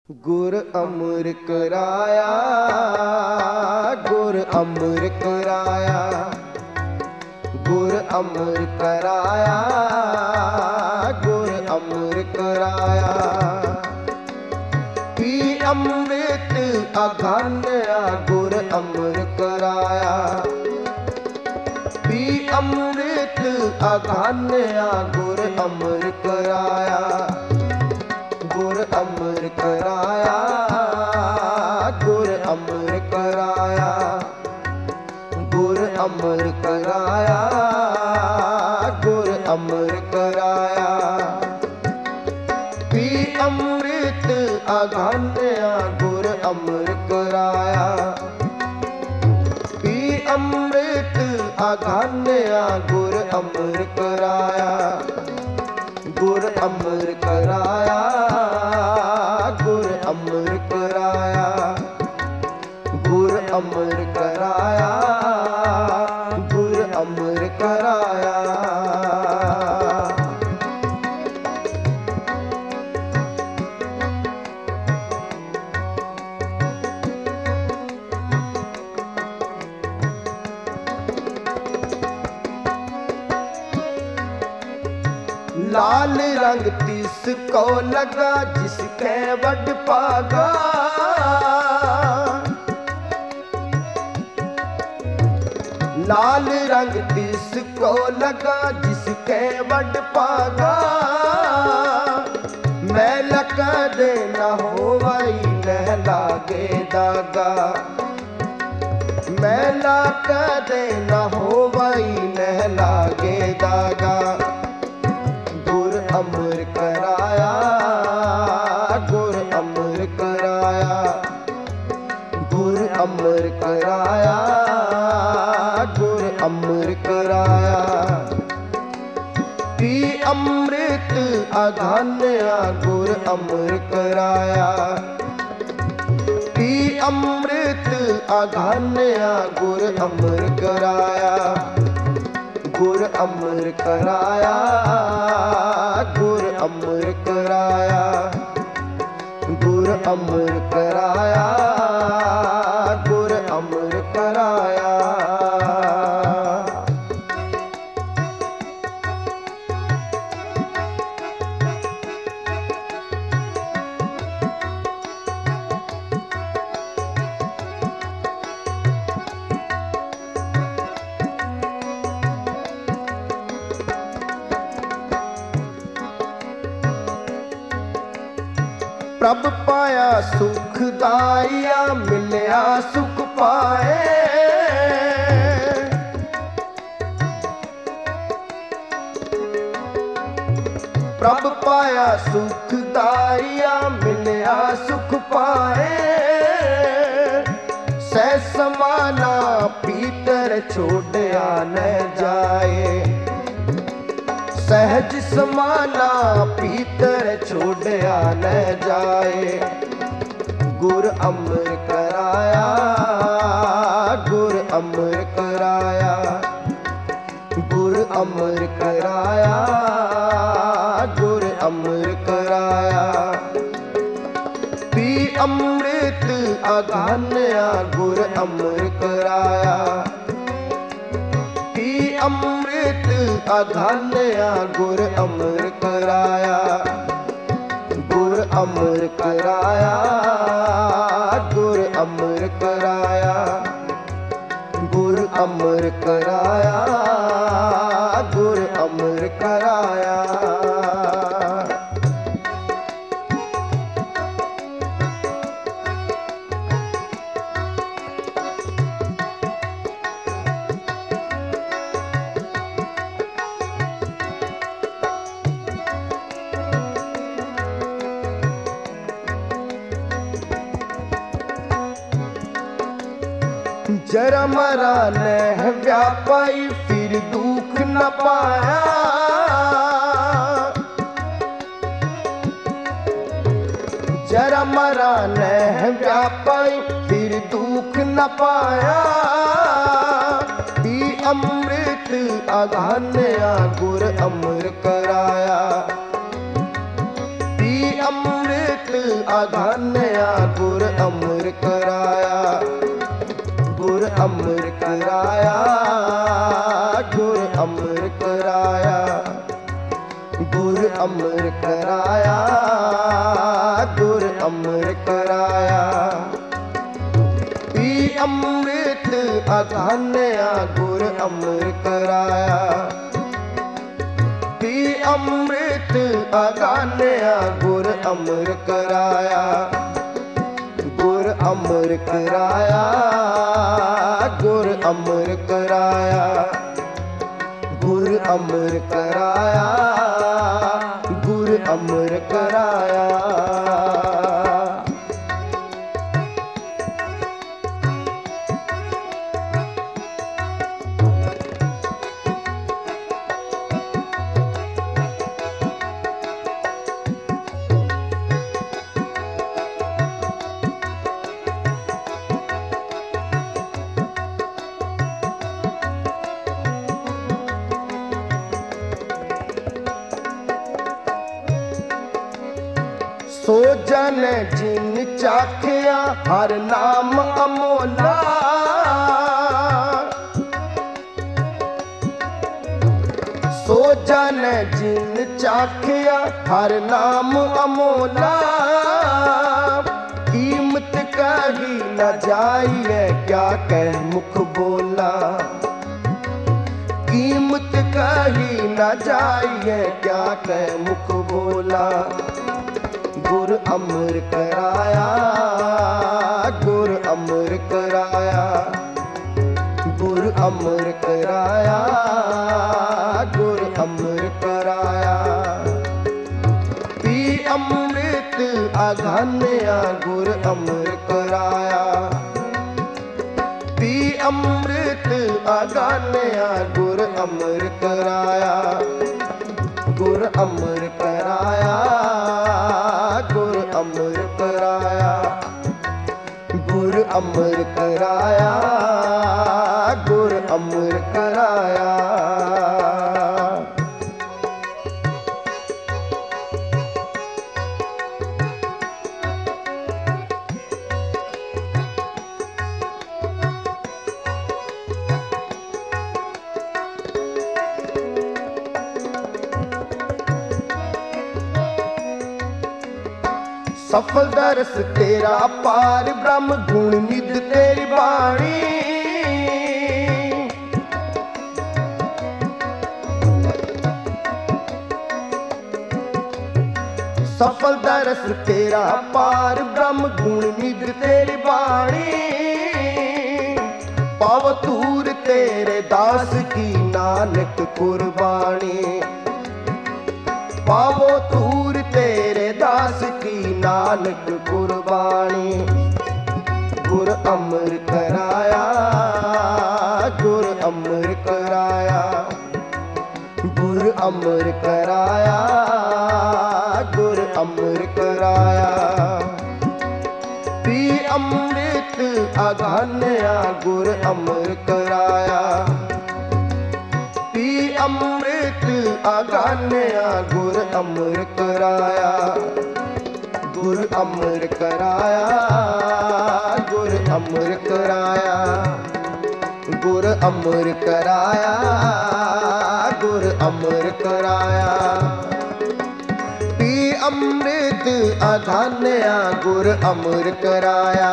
ਗੁਰ ਅਮਰ ਕਰਾਇਆ, ਗੁਰ ਅਮਰ ਕਰਾਇਆ, ਗੁਰ ਅਮਰ ਕਰਾਇਆ, ਗੁਰ ਅਮਰ ਕਰਾਇਆ। ਪੀ ਅੰਮ੍ਰਿਤ ਅਗਾਨਿਆ ਗੁਰ ਅਮਰ ਕਰਾਇਆ, ਪੀ ਅੰਮ੍ਰਿਤ ਅਗਾਨਿਆ ਗੁਰ ਅਮਰ ਕਰਾਇਆ। ਗੁਰ ਅਮਰ ਕਰਾਇਆ, ਗੁਰ ਅਮਰ ਕਰਾਇਆ, ਗੁਰ ਅਮਰ ਕਰਾਇਆ, ਗੁਰ ਅਮਰ ਕਰਾਇਆ। ਪੀ ਅੰਮ੍ਰਿਤ ਅਗਾਨਿਆ ਗੁਰ ਅਮਰ ਕਰਾਇਆ, ਪੀ ਅੰਮ੍ਰਿਤ ਅਗਾਨਿਆ ਗੁਰ ਅਮਰ ਕਰਾਇਆ। ਗੁਰ ਅਮਰ ਕਰਾਇਆ, ਗੁਰ ਅਮਰ ਕਰਾਇਆ, ਗੁਰ ਅਮਰ ਕਰਾਇਆ, ਗੁਰ ਅਮਰ ਕਰਾਇਆ। लाल रंग तिसको लगा जिसके वड पागा, लाल रंग तिसको लगा जिसके वड पागा। मैला कदे न होवई न लागे दागा, मैला कदे न होवई न लागे दागा। अमर कराया, गुर अमर कराया, गुर अमर कराया, गुर अमर कराया। पी अमृत अगानया गुर अमर कराया, पी अमृत अगानया गुर अमर कराया। गुर अमर कराया, गुर अमर कराया, गुर अमर कराया, गुर अमर कराया। प्रभ पाया सुख दाया मिलया सुख पाए, प्रभ पाया सुख दाया मिलया सुख पाए। सह समाना पीतर छोड़या न जाए, सहज समाना पीतर छोड़या न जाए। गुर अमर कराया, गुर अमर कराया, गुर अमर कराया, गुर अमर कराया। पी अमृत अगानया गुर अमर कराया, पी अमृत अगानया गुर अमर कराया। गुर अमर कराया, गुर अमर कराया, गुर अमर कराया, गुर अमर कराया। जरा मरा नह व्यापाई फिर दुख न पाया, जरा मरा नह व्यापाई फिर दुख न पाया। पी अमृत अगानया गुर अमर कराया, पी अमृत आगान्या गुर अमर कराया, गुर अमर कराया, गुर अमर कराया, गुर अमर कराया, गुर अमर कराया। पी अमृत अगान्या गुर अमर कराया, पी अमृत अगान्या गुर अमर कराया, गुर अमर कराया, गुर अमर कराया, गुर अमर कराया, गुर अमर कराया। सो जन जिन चाखिया हर नाम अमोला, सो जन जिन चाखिया हर नाम अमोला। कीमत कही न जाइए क्या कह मुख बोला, कीमत कही न जाइए क्या कह मुख बोला। गुर अमर कराया, गुर अमर कराया, गुर अमर कराया, गुर अमर कराया। पी अमृत अगान्या गुर अमर कराया, पी अमृत अगान्या गुर अमर कराया, गुर अमर कराया, गुर अमर कराया, गुर अमर कराया, गुर अमर कराया। सफल दरस तेरा पार ब्रह्म गुण निध तेरी बाणी। सफल दरस तेरा पार ब्रह्म गुण निध तेरी बाणी। पाव तूर तेरे दास की नानक कुर्बानी, पावो तूर तेरे दास की नानक कुर्बानी। गुर अमर कराया, गुर अमर कराया, गुर अमर कराया, गुर अमर कराया। पी अमृत अगान्या गुर अमर कराया, पी अमृत अगान्या गुर अमर कराया, गुर अमर कराया, गुर अमर कराया, गुर अमर कराया, गुर अमर कराया। पी अमृत अगान्या गुर अमर कराया,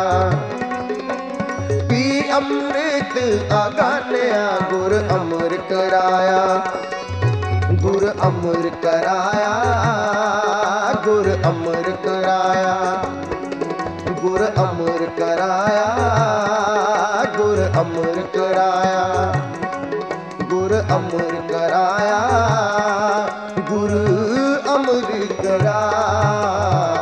पी अमृत अगान्या गुर अमर कराया, गुर अमर कराया, गुर अमर कराया, गुर अमर कराया, गुर अमर कराया, गुर अमर कराया, गुर अमर कराया।